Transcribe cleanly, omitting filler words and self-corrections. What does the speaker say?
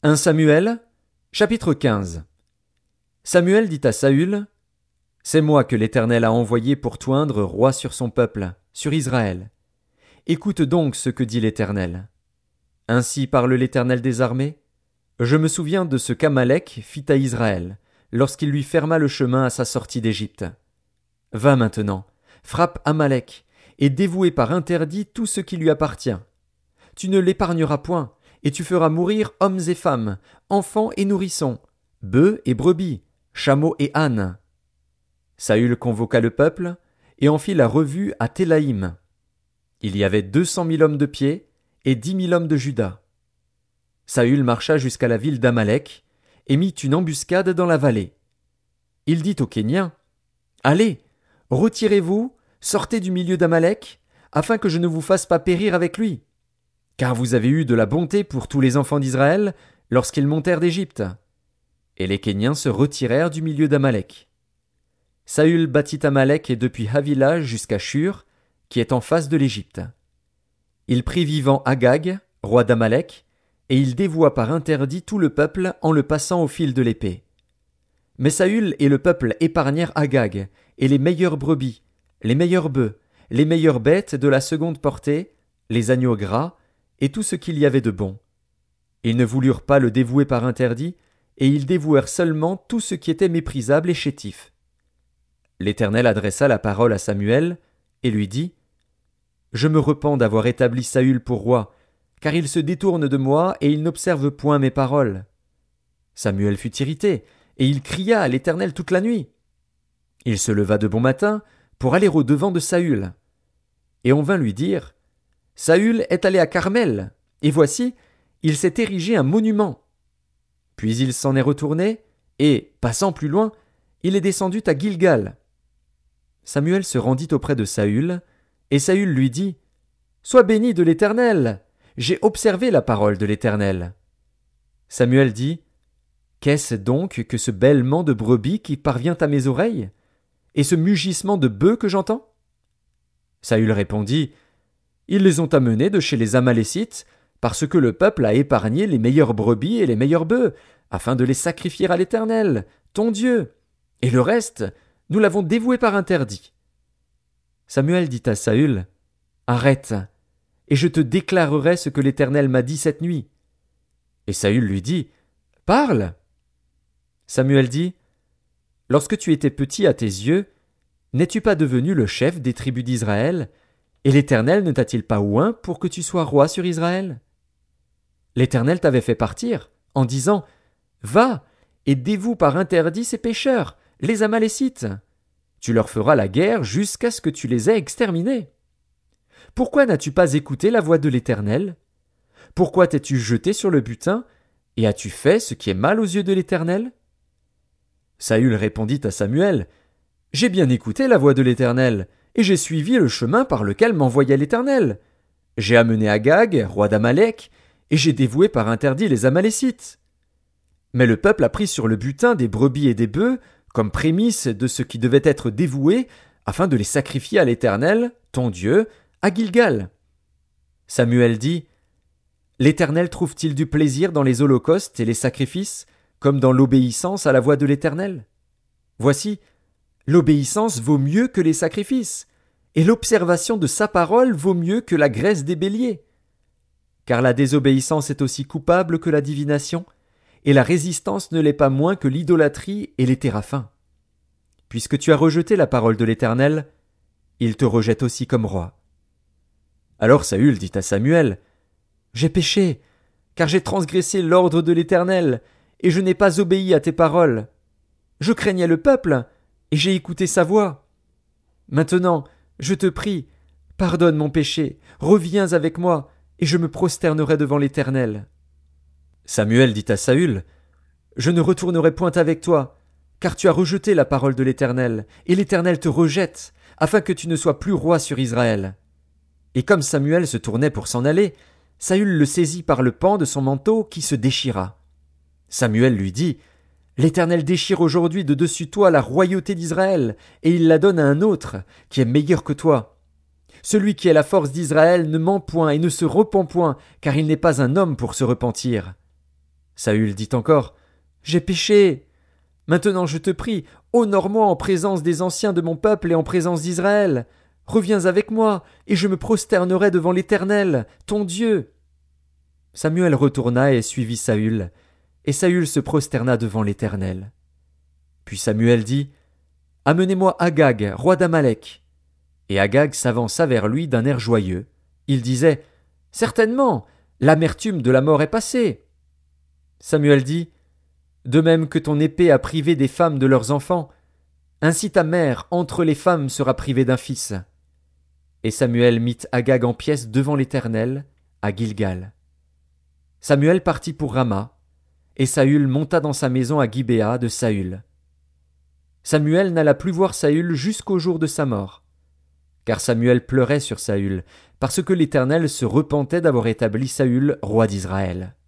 1 Samuel, chapitre 15. Samuel dit à Saül: C'est moi que l'Éternel a envoyé pour t'oindre roi sur son peuple, sur Israël. Écoute donc ce que dit l'Éternel. Ainsi parle l'Éternel des armées. Je me souviens de ce qu'Amalek fit à Israël, lorsqu'il lui ferma le chemin à sa sortie d'Égypte. Va maintenant, frappe Amalek, et dévouez par interdit tout ce qui lui appartient. Tu ne l'épargneras point, et tu feras mourir hommes et femmes, enfants et nourrissons, bœufs et brebis, chameaux et ânes. Saül convoqua le peuple, et en fit la revue à Télaïm. Il y avait 200 000 hommes de pied, et 10 000 hommes de Juda. Saül marcha jusqu'à la ville d'Amalek, et mit une embuscade dans la vallée. Il dit aux Kéniens: Allez, retirez-vous, sortez du milieu d'Amalek, afin que je ne vous fasse pas périr avec lui. Car vous avez eu de la bonté pour tous les enfants d'Israël lorsqu'ils montèrent d'Égypte. Et les Kéniens se retirèrent du milieu d'Amalek. Saül battit Amalek depuis Havila jusqu'à Shur, qui est en face de l'Égypte. Il prit vivant Agag, roi d'Amalek, et il dévoua par interdit tout le peuple en le passant au fil de l'épée. Mais Saül et le peuple épargnèrent Agag, et les meilleures brebis, les meilleurs bœufs, les meilleures bêtes de la seconde portée, les agneaux gras, et tout ce qu'il y avait de bon. Ils ne voulurent pas le dévouer par interdit, et ils dévouèrent seulement tout ce qui était méprisable et chétif. L'Éternel adressa la parole à Samuel, et lui dit: Je me repens d'avoir établi Saül pour roi, car il se détourne de moi et il n'observe point mes paroles. Samuel fut irrité, et il cria à l'Éternel toute la nuit. Il se leva de bon matin pour aller au devant de Saül. Et on vint lui dire: Saül est allé à Carmel, et voici, il s'est érigé un monument. Puis il s'en est retourné, et, passant plus loin, il est descendu à Gilgal. Samuel se rendit auprès de Saül, et Saül lui dit: Sois béni de l'Éternel, j'ai observé la parole de l'Éternel. Samuel dit: Qu'est-ce donc que ce bêlement de brebis qui parvient à mes oreilles, et ce mugissement de bœufs que j'entends? Saül répondit: Ils les ont amenés de chez les Amalécites, parce que le peuple a épargné les meilleures brebis et les meilleurs bœufs, afin de les sacrifier à l'Éternel, ton Dieu. Et le reste, nous l'avons dévoué par interdit. Samuel dit à Saül: Arrête, et je te déclarerai ce que l'Éternel m'a dit cette nuit. Et Saül lui dit: Parle. Samuel dit: Lorsque tu étais petit à tes yeux, n'es-tu pas devenu le chef des tribus d'Israël, et l'Éternel ne t'a-t-il pas oint pour que tu sois roi sur Israël? L'Éternel t'avait fait partir, en disant: Va, et dévoue par interdit ces pécheurs, les Amalécites. Tu leur feras la guerre jusqu'à ce que tu les aies exterminés. Pourquoi n'as-tu pas écouté la voix de l'Éternel? Pourquoi t'es-tu jeté sur le butin, et as-tu fait ce qui est mal aux yeux de l'Éternel? Saül répondit à Samuel: J'ai bien écouté la voix de l'Éternel, et j'ai suivi le chemin par lequel m'envoyait l'Éternel. J'ai amené Agag, roi d'Amalek, et j'ai dévoué par interdit les Amalécites. Mais le peuple a pris sur le butin des brebis et des bœufs, comme prémisse de ce qui devait être dévoué, afin de les sacrifier à l'Éternel, ton Dieu, à Gilgal. Samuel dit: L'Éternel trouve-t-il du plaisir dans les holocaustes et les sacrifices, comme dans l'obéissance à la voix de l'Éternel? Voici, l'obéissance vaut mieux que les sacrifices, et l'observation de sa parole vaut mieux que la graisse des béliers. Car la désobéissance est aussi coupable que la divination, et la résistance ne l'est pas moins que l'idolâtrie et les téraphins. Puisque tu as rejeté la parole de l'Éternel, il te rejette aussi comme roi. Alors Saül dit à Samuel: J'ai péché, car j'ai transgressé l'ordre de l'Éternel, et je n'ai pas obéi à tes paroles. Je craignais le peuple, et j'ai écouté sa voix. Maintenant, je te prie, pardonne mon péché, reviens avec moi, et je me prosternerai devant l'Éternel. Samuel dit à Saül: Je ne retournerai point avec toi, car tu as rejeté la parole de l'Éternel, et l'Éternel te rejette, afin que tu ne sois plus roi sur Israël. Et comme Samuel se tournait pour s'en aller, Saül le saisit par le pan de son manteau qui se déchira. Samuel lui dit: L'Éternel déchire aujourd'hui de dessus toi la royauté d'Israël, et il la donne à un autre, qui est meilleur que toi. Celui qui est la force d'Israël ne ment point et ne se repent point, car il n'est pas un homme pour se repentir. Saül dit encore: J'ai péché. Maintenant je te prie, honore-moi en présence des anciens de mon peuple et en présence d'Israël. Reviens avec moi, et je me prosternerai devant l'Éternel, ton Dieu. Samuel retourna et suivit Saül, et Saül se prosterna devant l'Éternel. Puis Samuel dit: Amenez-moi Agag, roi d'Amalek. Et Agag s'avança vers lui d'un air joyeux. Il disait: Certainement, l'amertume de la mort est passée. Samuel dit: De même que ton épée a privé des femmes de leurs enfants, ainsi ta mère entre les femmes sera privée d'un fils. Et Samuel mit Agag en pièces devant l'Éternel, à Gilgal. Samuel partit pour Rama, et Saül monta dans sa maison à Gibéa de Saül. Samuel n'alla plus voir Saül jusqu'au jour de sa mort. Car Samuel pleurait sur Saül, parce que l'Éternel se repentait d'avoir établi Saül roi d'Israël.